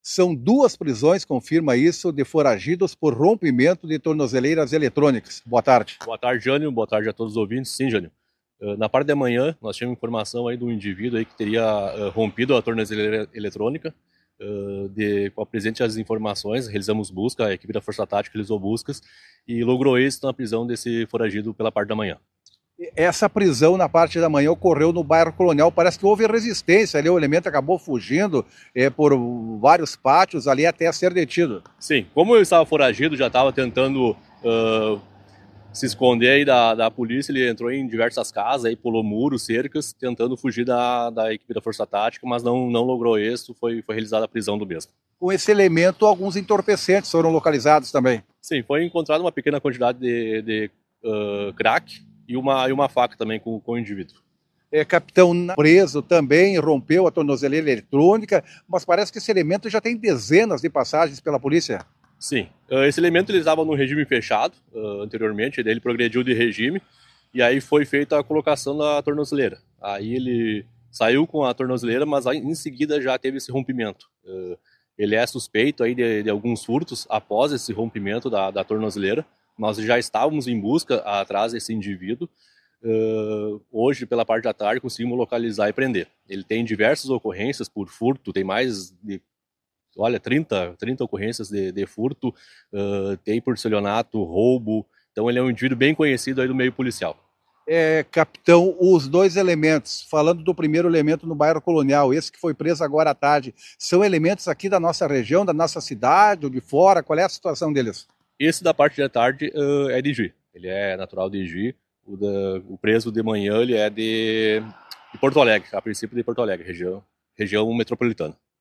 São duas prisões, confirma isso, de foragidos por rompimento de tornozeleiras eletrônicas. Boa tarde. Boa tarde, Jânio. Boa tarde a todos os ouvintes. Sim, Jânio. Na parte da manhã, nós tínhamos informação aí de um indivíduo aí que teria rompido a tornozeleira eletrônica. Com a presente as informações, realizamos busca, a equipe da Força Tática realizou buscas e logrou êxito na prisão desse foragido pela parte da manhã. Essa prisão na parte da manhã ocorreu no bairro Colonial. Parece que houve resistência ali, o elemento acabou fugindo por vários pátios ali até ser detido. Sim, como eu estava foragido, já estava tentando se esconder aí da polícia, ele entrou em diversas casas, aí pulou muros, cercas, tentando fugir da equipe da Força Tática, mas não logrou êxito, foi realizada a prisão do mesmo. Com esse elemento, alguns entorpecentes foram localizados também. Sim, foi encontrada uma pequena quantidade de crack e uma faca também com o indivíduo. Capitão preso também, rompeu a tornozeleira eletrônica, mas parece que esse elemento já tem dezenas de passagens pela polícia. Sim, esse elemento ele estava no regime fechado anteriormente, daí ele progrediu de regime e aí foi feita a colocação da tornozeleira. Aí ele saiu com a tornozeleira, mas em seguida já teve esse rompimento. Ele é suspeito aí de alguns furtos após esse rompimento da tornozeleira. Nós já estávamos em busca atrás desse indivíduo. Hoje, pela parte da tarde, conseguimos localizar e prender. Ele tem diversas ocorrências por furto, tem mais de 30 ocorrências de furto, tem por estelionato, roubo. Então ele é um indivíduo bem conhecido aí do meio policial. Capitão, os dois elementos, falando do primeiro elemento no bairro Colonial, esse que foi preso agora à tarde, são elementos aqui da nossa região, da nossa cidade ou de fora? Qual é a situação deles? Esse da parte da tarde é de Igi. Ele é natural de Igi. O preso de manhã ele é de Porto Alegre, a princípio de Porto Alegre, região metropolitana.